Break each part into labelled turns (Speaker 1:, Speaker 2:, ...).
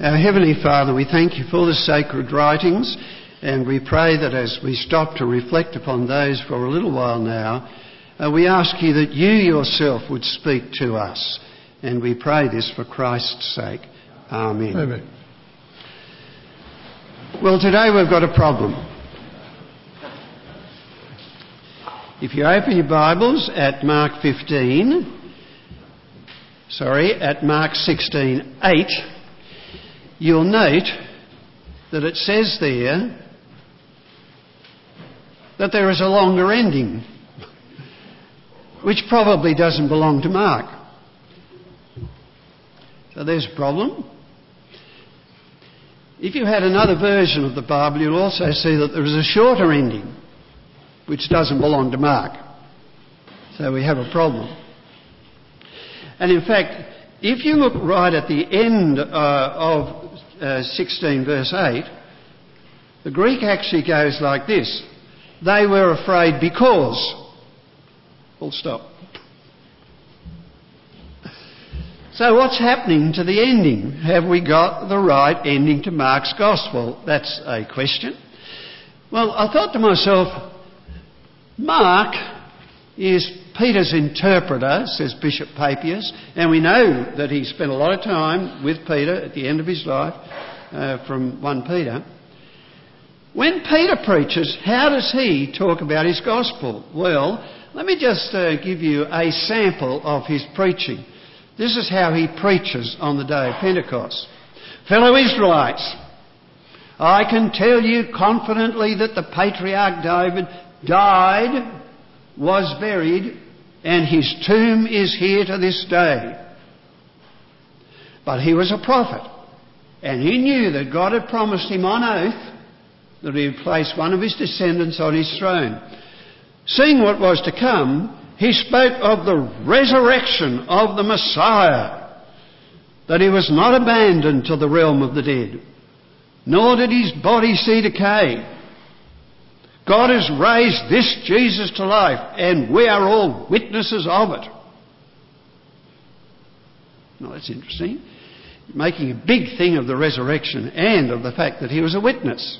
Speaker 1: Our Heavenly Father, we thank you for the sacred writings, and we pray that as we stop to reflect upon those for a little while now, we ask you that you yourself would speak to us, and we pray this for Christ's sake. Amen.
Speaker 2: Amen.
Speaker 1: Well, today we've got a problem. If you open your Bibles at Mark 16:8, you'll note that it says there that there is a longer ending, which probably doesn't belong to Mark. So there's a problem. If you had another version of the Bible, you'll also see that there is a shorter ending, which doesn't belong to Mark. So we have a problem. And in fact, if you look right at the end of 16 verse 8, the Greek actually goes like this: they were afraid because... Full stop. So what's happening to the ending? Have we got the right ending to Mark's Gospel? That's a question. Well, I thought to myself, Mark is Peter's interpreter, says Bishop Papias, and we know that he spent a lot of time with Peter at the end of his life, from 1 Peter. When Peter preaches, how does he talk about his Gospel? Well, let me just give you a sample of his preaching. This is how he preaches on the day of Pentecost. Fellow Israelites, I can tell you confidently that the patriarch David died, was buried, and his tomb is here to this day. But he was a prophet, and he knew that God had promised him on oath that he would place one of his descendants on his throne. Seeing what was to come, he spoke of the resurrection of the Messiah, that he was not abandoned to the realm of the dead, nor did his body see decay. God has raised this Jesus to life, and we are all witnesses of it. Now that's interesting. Making a big thing of the resurrection and of the fact that he was a witness.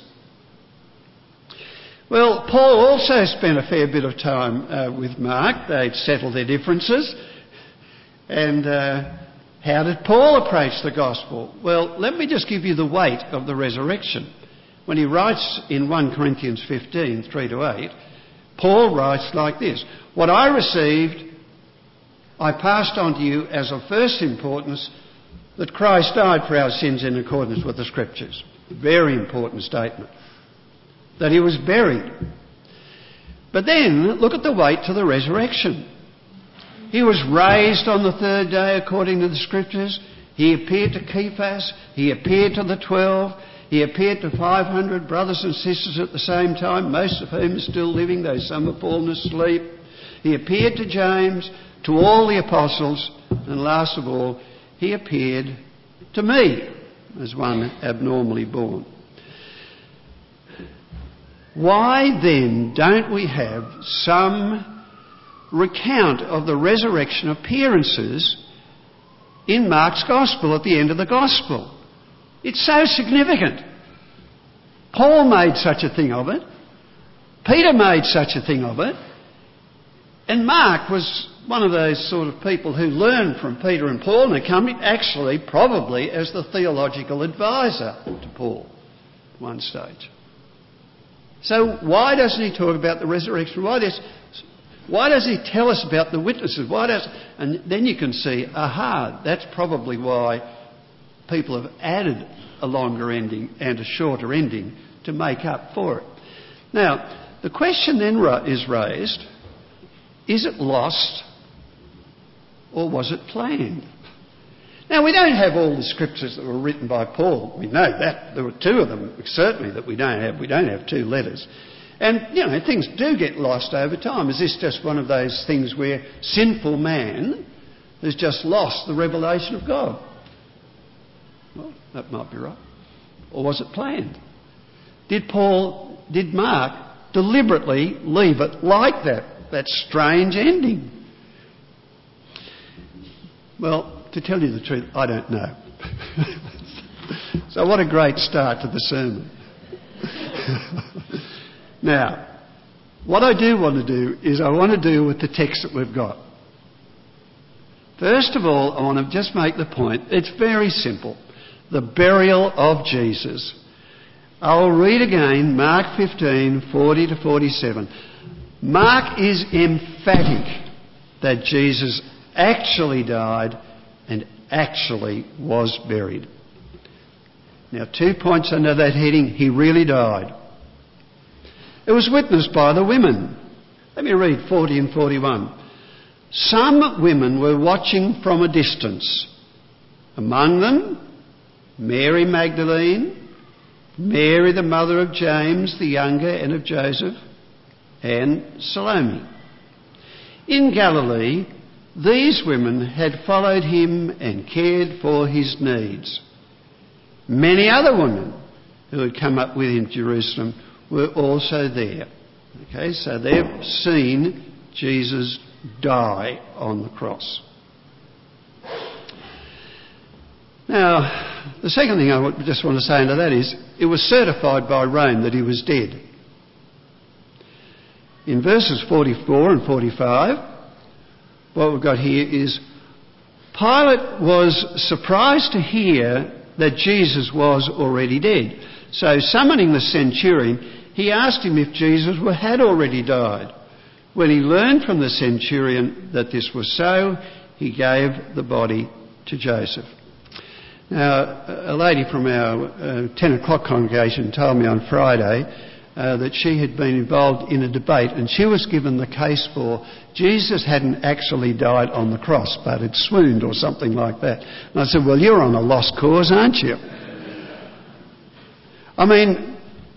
Speaker 1: Well, Paul also spent a fair bit of time with Mark. They'd settled their differences. And how did Paul approach the gospel? Well, let me just give you the weight of the resurrection. When he writes in 1 Corinthians 15, 3-8, Paul writes like this: what I received, I passed on to you as of first importance, that Christ died for our sins in accordance with the Scriptures. Very important statement. That he was buried. But then, look at the weight to the resurrection. He was raised on the third day according to the Scriptures. He appeared to Cephas. He appeared to the 12. He appeared to 500 brothers and sisters at the same time, most of whom are still living, though some have fallen asleep. He appeared to James, to all the apostles, and last of all, he appeared to me as one abnormally born. Why then don't we have some recount of the resurrection appearances in Mark's Gospel at the end of the Gospel? It's so significant. Paul made such a thing of it. Peter made such a thing of it. And Mark was one of those sort of people who learned from Peter and Paul and accompanied, actually, probably as the theological advisor to Paul at one stage. So why doesn't he talk about the resurrection? Why does he tell us about the witnesses? And then you can see, that's probably why people have added a longer ending and a shorter ending to make up for it. Now, the question then is raised, is it lost or was it planned? Now, we don't have all the scriptures that were written by Paul. We know that. There were two of them, certainly, that we don't have. We don't have two letters. And, things do get lost over time. Is this just one of those things where sinful man has just lost the revelation of God? Well, that might be right. Or was it planned? Did Mark deliberately leave it like that strange ending? Well, to tell you the truth, I don't know. So what a great start to the sermon. Now, what I do want to do is I want to deal with the text that we've got. First of all, I want to just make the point. It's very simple. The burial of Jesus. I'll read again Mark 15, 40 to 47. Mark is emphatic that Jesus actually died and actually was buried. Now, 2 points under that heading. He really died. It was witnessed by the women. Let me read 40 and 41. Some women were watching from a distance. Among them, Mary Magdalene, Mary the mother of James the younger and of Joseph, and Salome. In Galilee, these women had followed him and cared for his needs. Many other women who had come up with him to Jerusalem were also there. Okay, so they've seen Jesus die on the cross. Now, the second thing I just want to say into that is, it was certified by Rome that he was dead. In verses 44 and 45, what we've got here is, Pilate was surprised to hear that Jesus was already dead. So, summoning the centurion, he asked him if Jesus had already died. When he learned from the centurion that this was so, he gave the body to Joseph. Now, a lady from our 10 o'clock congregation told me on Friday that she had been involved in a debate, and she was given the case for Jesus hadn't actually died on the cross but had swooned or something like that. And I said, well, you're on a lost cause, aren't you? I mean,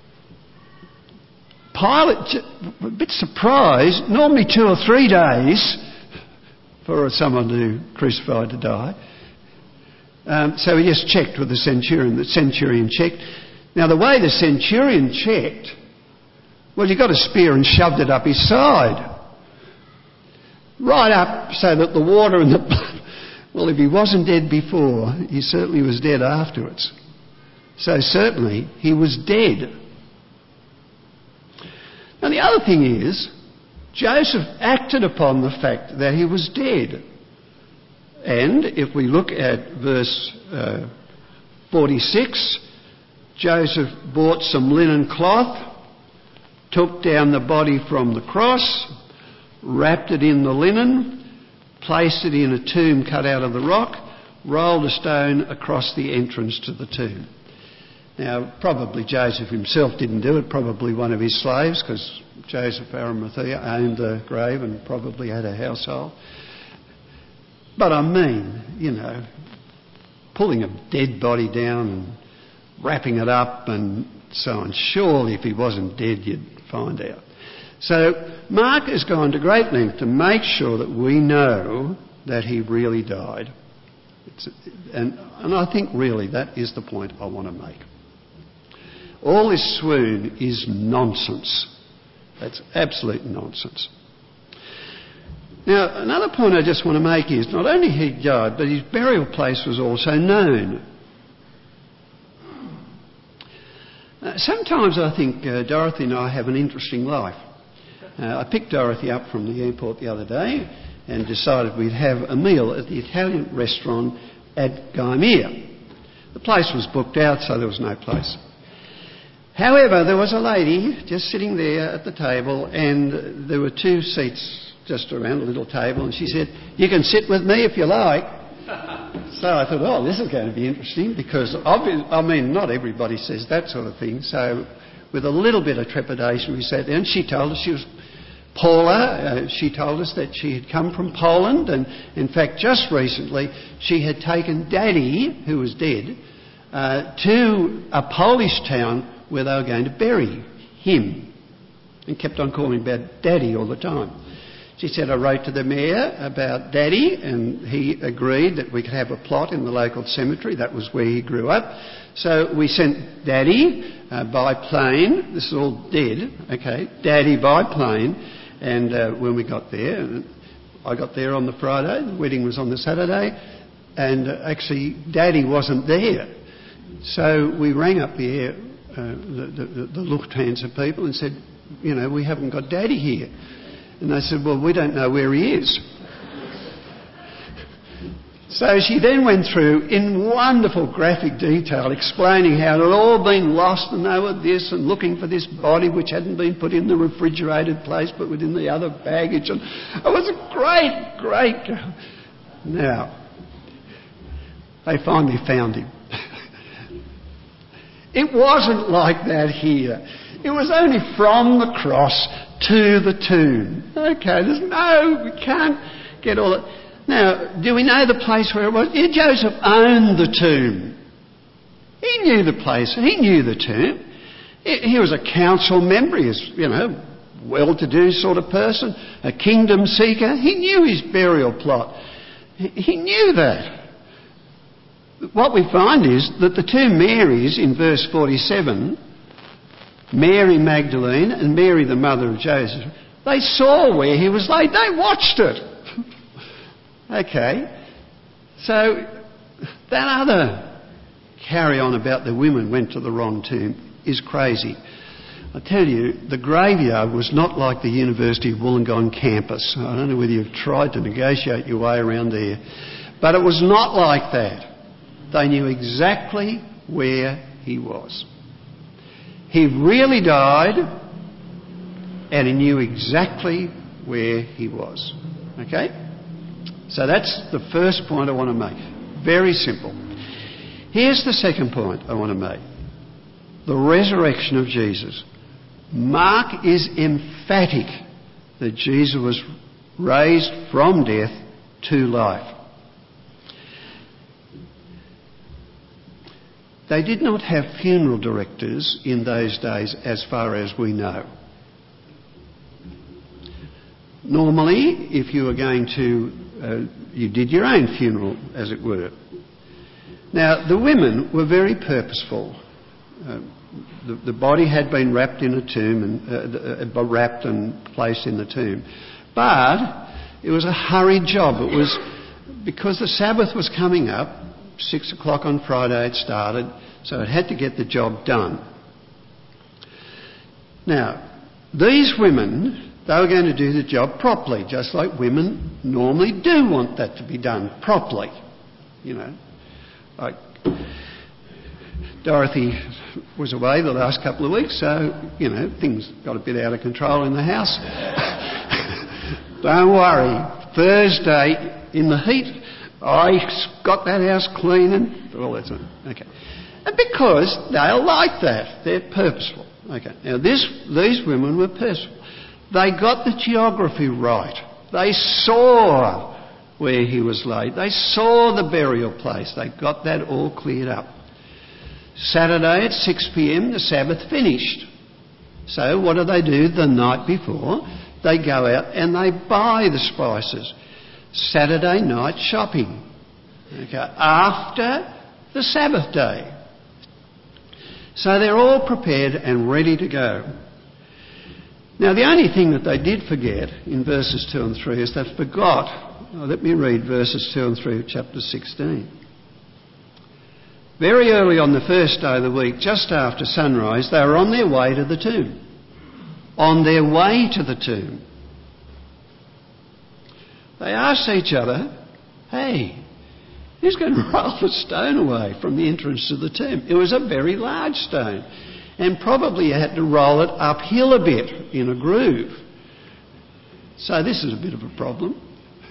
Speaker 1: Pilate, a bit surprised, normally 2 or 3 days for someone to crucify to die. So he just checked with the centurion. The centurion checked. Now, the way the centurion checked, well, he got a spear and shoved it up his side. Right up so that the water and the blood... Well, if he wasn't dead before, he certainly was dead afterwards. So certainly he was dead. Now, the other thing is, Joseph acted upon the fact that he was dead. And if we look at verse 46, Joseph bought some linen cloth, took down the body from the cross, wrapped it in the linen, placed it in a tomb cut out of the rock, rolled a stone across the entrance to the tomb. Now, probably Joseph himself didn't do it, probably one of his slaves, because Joseph Arimathea owned the grave and probably had a household. But I mean, pulling a dead body down and wrapping it up and so on. Surely if he wasn't dead, you'd find out. So Mark has gone to great length to make sure that we know that he really died. And I think really that is the point I want to make. All this swoon is nonsense. That's absolute nonsense. Now, another point I just want to make is not only he died, but his burial place was also known. Sometimes I think Dorothy and I have an interesting life. I picked Dorothy up from the airport the other day and decided we'd have a meal at the Italian restaurant at Gaimea. The place was booked out, so there was no place. However, there was a lady just sitting there at the table, and there were 2 seats just around a little table, and she said, "You can sit with me if you like." So I thought, oh, this is going to be interesting, because not everybody says that sort of thing. So with a little bit of trepidation we sat there, and she told us she was Paula. She told us that she had come from Poland, and in fact just recently she had taken Daddy, who was dead, to a Polish town where they were going to bury him, and kept on calling him Daddy all the time. She said, I wrote to the mayor about Daddy, and he agreed that we could have a plot in the local cemetery. That was where he grew up. So we sent Daddy by plane. This is all dead, okay? Daddy by plane. And when we got there, I got there on the Friday. The wedding was on the Saturday. And actually, Daddy wasn't there. So we rang up the Lufthansa people and said, we haven't got Daddy here. And they said, well, we don't know where he is. So she then went through in wonderful graphic detail explaining how it had all been lost and they were this and looking for this body which hadn't been put in the refrigerated place but within the other baggage. And it was a great... Now, they finally found him. It wasn't like that here. It was only from the cross to the tomb. Okay, we can't get all that. Now, do we know the place where it was? Yeah, Joseph owned the tomb. He knew the place. He knew the tomb. He was a council member. He was, well-to-do sort of person, a kingdom seeker. He knew his burial plot. He knew that. What we find is that the two Marys in verse 47, Mary Magdalene and Mary the mother of Joseph, they saw where he was laid. They watched it. Okay, so that other carry-on about the women went to the wrong tomb is crazy. I tell you, the graveyard was not like the University of Wollongong campus. I don't know whether you've tried to negotiate your way around there, but it was not like that. They knew exactly where he was. He really died, and he knew exactly where he was. Okay? So that's the first point I want to make. Very simple. Here's the second point I want to make. The resurrection of Jesus. Mark is emphatic that Jesus was raised from death to life. They did not have funeral directors in those days as far as we know. Normally, if you were going to, you did your own funeral, as it were. Now, the women were very purposeful. The body had been wrapped in a tomb, and wrapped and placed in the tomb. But it was a hurried job. It was because the Sabbath was coming up, 6 o'clock on Friday it started, so it had to get the job done. Now, these women, they were going to do the job properly, just like women normally do want that to be done properly. Like Dorothy was away the last couple of weeks, so, things got a bit out of control in the house. Don't worry. Thursday, in the heat, I got that house clean and all that sort of... Okay. And because they're like that, they're purposeful. Okay. Now, these women were purposeful. They got the geography right. They saw where he was laid. They saw the burial place. They got that all cleared up. Saturday at 6 p.m, the Sabbath finished. So what do they do the night before? They go out and they buy the spices. Saturday night shopping. Okay, after the Sabbath day. So they're all prepared and ready to go. Now, the only thing that they did forget in verses 2 and 3 is they forgot. Let me read verses 2 and 3 of chapter 16. Very early on the first day of the week, just after sunrise, they were on their way to the tomb. On their way to the tomb. They asked each other, hey, who's going to roll the stone away from the entrance to the tomb? It was a very large stone. And probably you had to roll it uphill a bit in a groove. So this is a bit of a problem.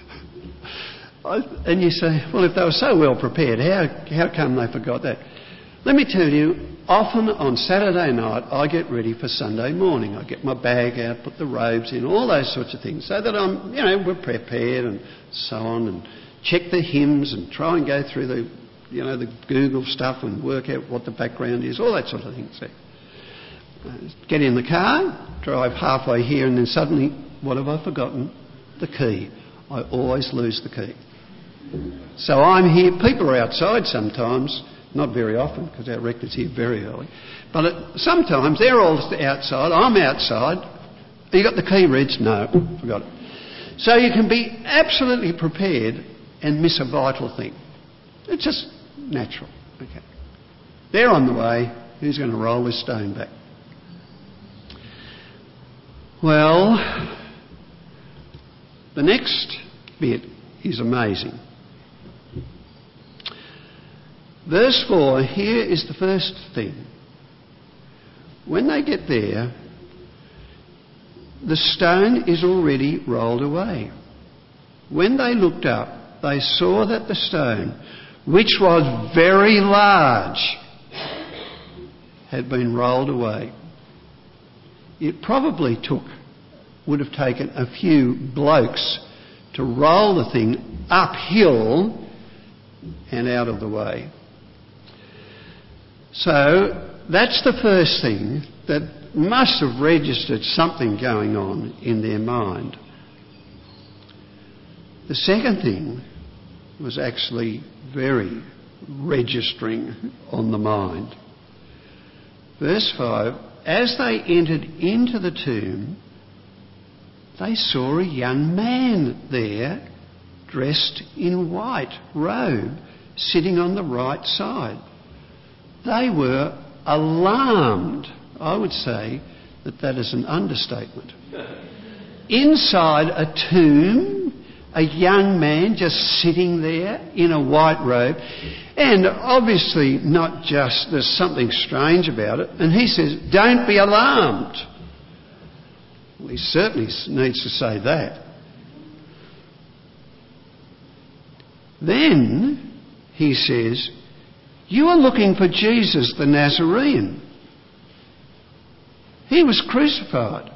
Speaker 1: And you say, well, if they were so well prepared, how come they forgot that? Let me tell you, often on Saturday night I get ready for Sunday morning. I get my bag out, put the robes in, all those sorts of things, so that I'm, we're prepared and so on, and check the hymns and try and go through the Google stuff and work out what the background is, all that sort of thing. So, get in the car, drive halfway here, and then suddenly, what have I forgotten? The key. I always lose the key. So I'm here, people are outside sometimes, not very often because our rector's here very early, but sometimes they're all outside, I'm outside. You got the key, Reg? No, forgot it. So you can be absolutely prepared and miss a vital thing. It's just natural. Okay. They're on the way. Who's going to roll this stone back? Well, the next bit is amazing. Verse 4, here is the first thing. When they get there, the stone is already rolled away. When they looked up, they saw that the stone, which was very large, had been rolled away. It probably would have taken a few blokes to roll the thing uphill and out of the way. So that's the first thing that must have registered something going on in their mind. The second thing was actually very registering on the mind. Verse 5, as they entered into the tomb, they saw a young man there dressed in white robe sitting on the right side. They were alarmed. I would say that is an understatement. Inside a tomb, a young man just sitting there in a white robe, and obviously not just, there's something strange about it, and he says, don't be alarmed. Well, he certainly needs to say that. Then he says, you are looking for Jesus the Nazarene. He was crucified.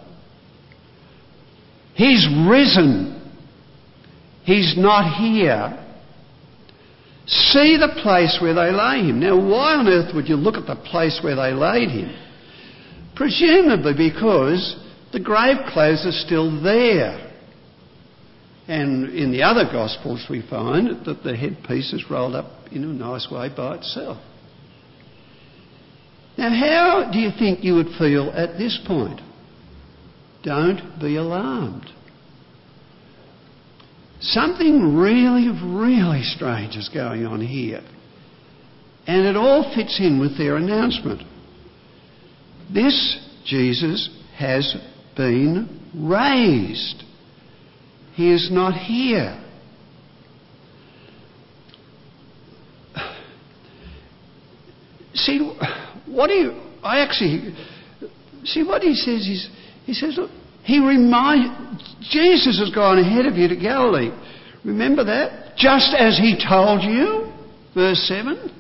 Speaker 1: He's risen. He's not here. See the place where they lay him. Now, why on earth would you look at the place where they laid him? Presumably because the grave clothes are still there. And in the other Gospels we find that the headpiece is rolled up in a nice way by itself. Now, how do you think you would feel at this point? Don't be alarmed. Something really, really strange is going on here. And it all fits in with their announcement. This Jesus has been raised. He is not here. See what he says is, he says, look, Jesus has gone ahead of you to Galilee. Remember that? Just as he told you, verse 7.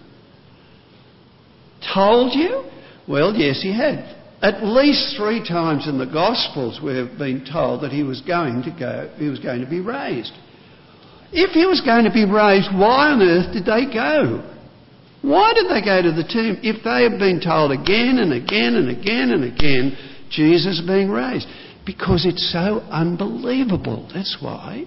Speaker 1: Told you? Well, yes, he had. At least 3 times in the Gospels we've been told that he was going to be raised. If he was going to be raised, why on earth did they go? Why did they go to the tomb if they had been told again and again and again and again Jesus being raised? Because it's so unbelievable, that's why.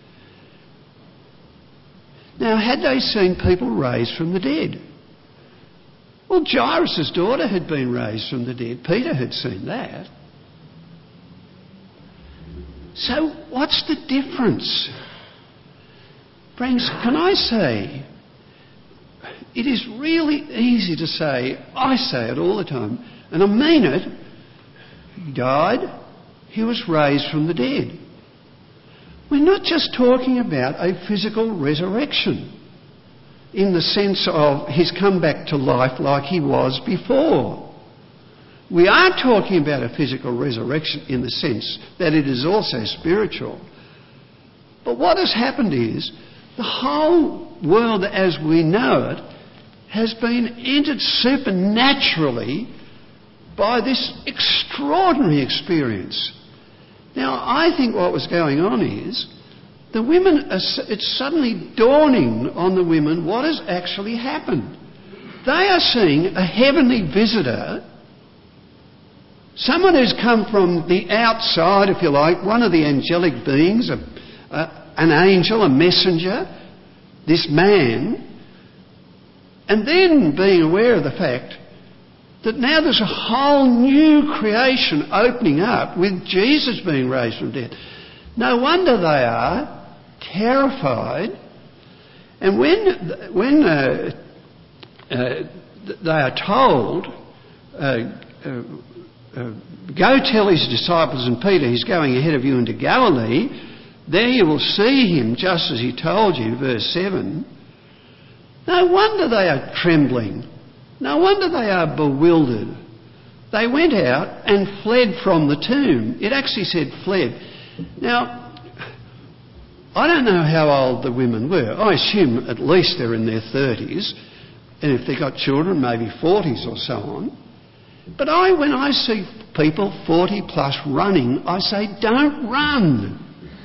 Speaker 1: Now, had they seen people raised from the dead? Well, Jairus' daughter had been raised from the dead. Peter had seen that. So what's the difference? Friends, can I say, it is really easy to say, I say it all the time, and I mean it, he died, he was raised from the dead. We're not just talking about a physical resurrection in the sense of he's come back to life like he was before. We are talking about a physical resurrection in the sense that it is also spiritual. But what has happened is the whole world as we know it has been entered supernaturally by this extraordinary experience. Now, I think what was going on is the women, it's suddenly dawning on the women what has actually happened. They are seeing a heavenly visitor, someone who's come from the outside, if you like, one of the angelic beings, an angel, a messenger, this man, and then being aware of the fact that now there's a whole new creation opening up with Jesus being raised from death. No wonder they are terrified. And when they are told, go tell his disciples and Peter he's going ahead of you into Galilee. There you will see him just as he told you, verse 7. No wonder they are trembling. No wonder they are bewildered. They went out and fled from the tomb. It actually said fled. Now, I don't know how old the women were. I assume at least they're in their 30s. And if they've got children, maybe 40s or so on. But when I see people 40 plus running, I say, don't run.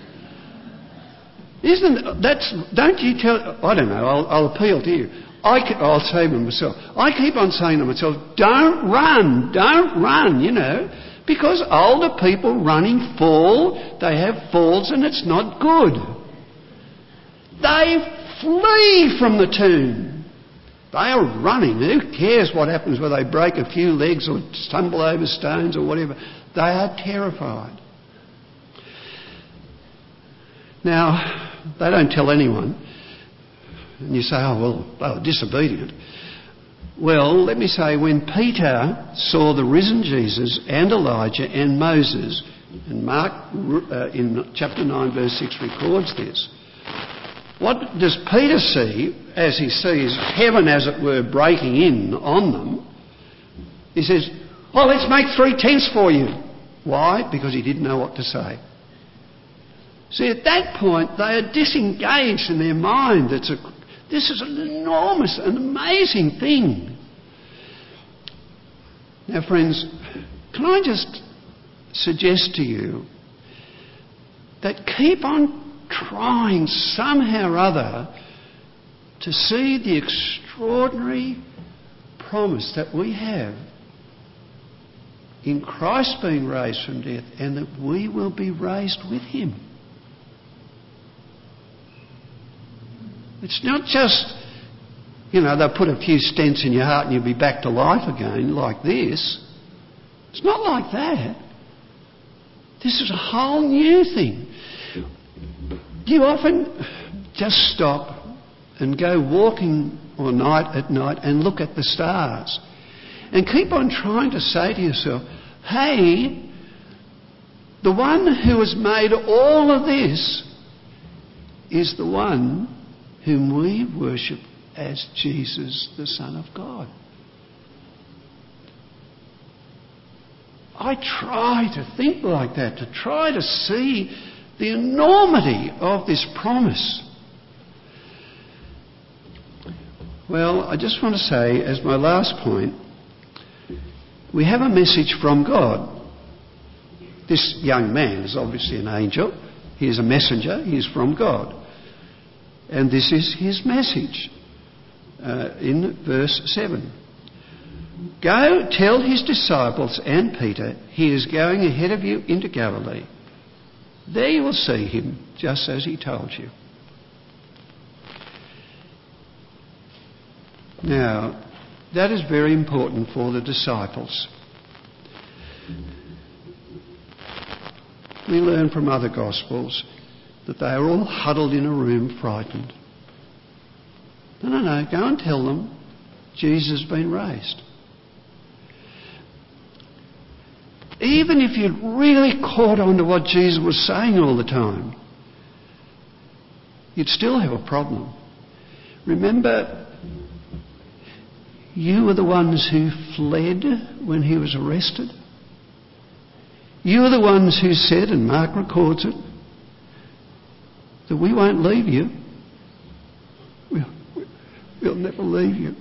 Speaker 1: Don't you tell... I don't know, I'll appeal to you. I'll say to myself, I keep on saying to myself, don't run, because older people running fall, they have falls and it's not good. They flee from the tomb. They are running. Who cares what happens where they break a few legs or stumble over stones or whatever? They are terrified. Now, they don't tell anyone. And you say, oh, well, they were disobedient. Well, let me say, when Peter saw the risen Jesus and Elijah and Moses, and Mark in chapter 9 verse 6 records this, what does Peter see as he sees heaven, as it were, breaking in on them? He says, oh, let's make 3 tents for you. Why? Because he didn't know what to say. See, at that point, they are disengaged in their mind. This is an enormous and amazing thing. Now, friends, can I just suggest to you that keep on trying somehow or other to see the extraordinary promise that we have in Christ being raised from death and that we will be raised with him. It's not just, they'll put a few stents in your heart and you'll be back to life again like this. It's not like that. This is a whole new thing. Do you often just stop and go walking at night and look at the stars and keep on trying to say to yourself, hey, the one who has made all of this is the one whom we worship as Jesus, the Son of God. I try to think like that, to try to see the enormity of this promise. Well, I just want to say, as my last point, we have a message from God. This young man is obviously an angel. He is a messenger. He is from God. And this is his message in verse 7. Go tell his disciples and Peter he is going ahead of you into Galilee. There you will see him just as he told you. Now, that is very important for the disciples. We learn from other Gospels that they are all huddled in a room frightened. No, go and tell them Jesus has been raised. Even if you'd really caught on to what Jesus was saying all the time, you'd still have a problem. Remember, you were the ones who fled when he was arrested. You were the ones who said, and Mark records it, that we won't leave you. We'll never leave you.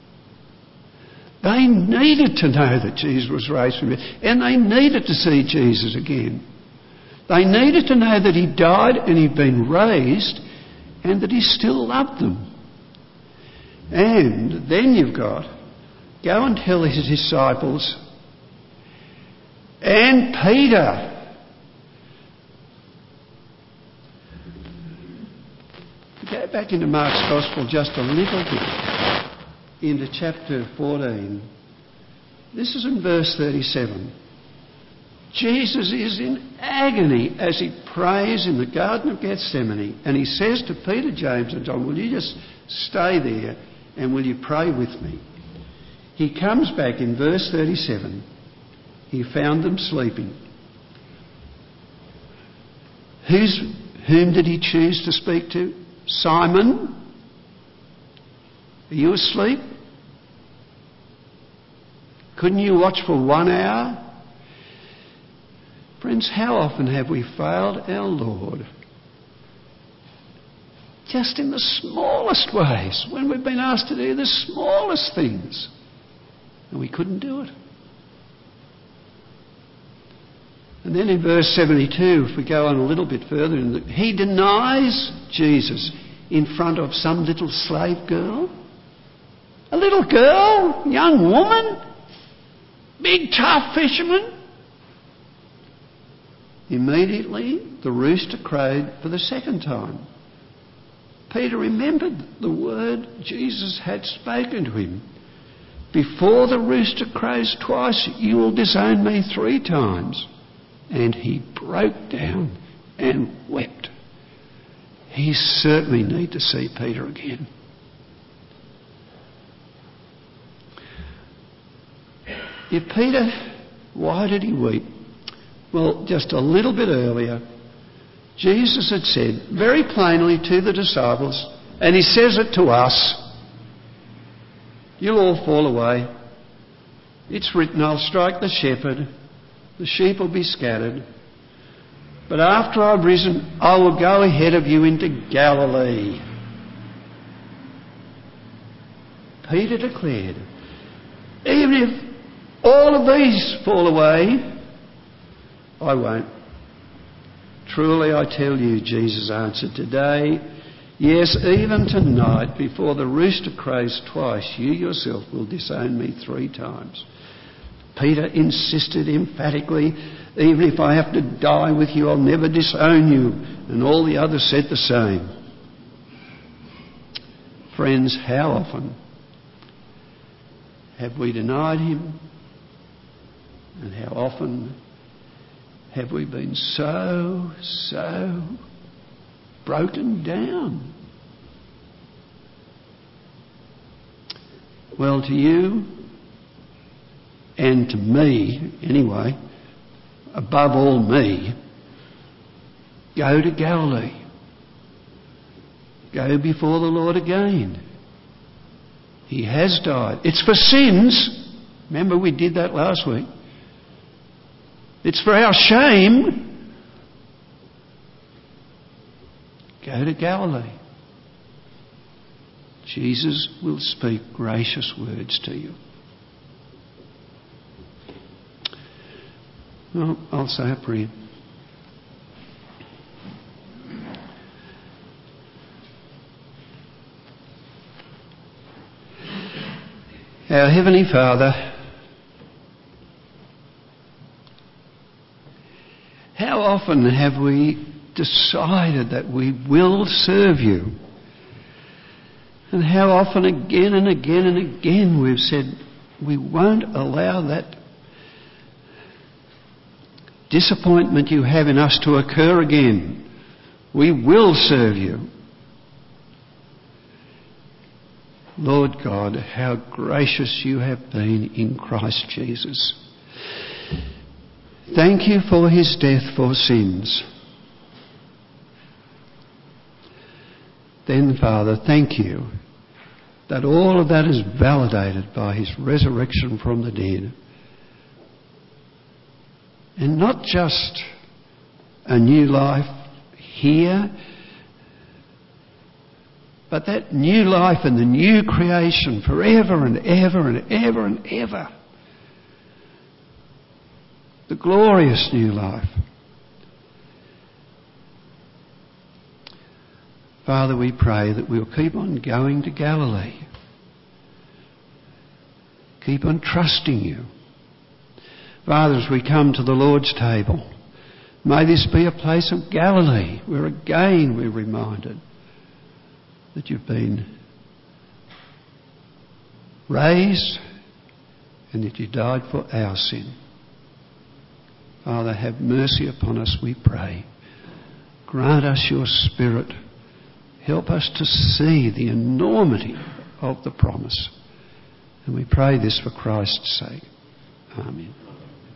Speaker 1: They needed to know that Jesus was raised from the dead, and they needed to see Jesus again. They needed to know that he died and he'd been raised and that he still loved them. And then you've got, go and tell his disciples and Peter. Go back into Mark's Gospel just a little bit, into chapter 14. This is in verse 37. Jesus is in agony as he prays in the Garden of Gethsemane, and he says to Peter, James and John, will you just stay there and will you pray with me? he comes back in verse 37. He found them sleeping. Whom did he choose to speak to? Simon, are you asleep? Couldn't you watch for 1 hour? Friends, how often have we failed our Lord? Just in the smallest ways, when we've been asked to do the smallest things, and we couldn't do it. And then in verse 72, if we go on a little bit further, he denies Jesus in front of some little slave girl. A little girl, young woman, big tough fisherman. Immediately the rooster crowed for the second time. Peter remembered the word Jesus had spoken to him. Before the rooster crows twice, you will disown me 3 times. And he broke down and wept. He certainly needs to see Peter again. If Peter, why did he weep? Well, just a little bit earlier, Jesus had said very plainly to the disciples, and he says it to us, you'll all fall away. It's written, I'll strike the shepherd, the sheep will be scattered. But after I've risen, I will go ahead of you into Galilee. Peter declared, even if all of these fall away, I won't. Truly I tell you, Jesus answered, today, yes, even tonight, before the rooster crows twice, you yourself will disown me 3 times. Peter insisted emphatically, even if I have to die with you, I'll never disown you. And all the others said the same. Friends, how often have we denied him? And how often have we been so broken down? Well, to you, and to me, anyway, above all me, go to Galilee. Go before the Lord again. He has died. It's for sins. Remember we did that last week. It's for our shame. Go to Galilee. Jesus will speak gracious words to you. Well, I'll say a prayer. Our Heavenly Father, how often have we decided that we will serve you? And how often again and again and again we've said we won't allow that disappointment you have in us to occur again. We will serve you. Lord God, how gracious you have been in Christ Jesus. Thank you for his death for sins. Then, Father, thank you that all of that is validated by his resurrection from the dead. And not just a new life here, but that new life and the new creation forever and ever and ever and ever. The glorious new life. Father, we pray that we'll keep on going to Galilee. Keep on trusting you. Father, as we come to the Lord's table, may this be a place of Galilee where again we're reminded that you've been raised and that you died for our sin. Father, have mercy upon us, we pray. Grant us your Spirit. Help us to see the enormity of the promise. And we pray this for Christ's sake. Amen.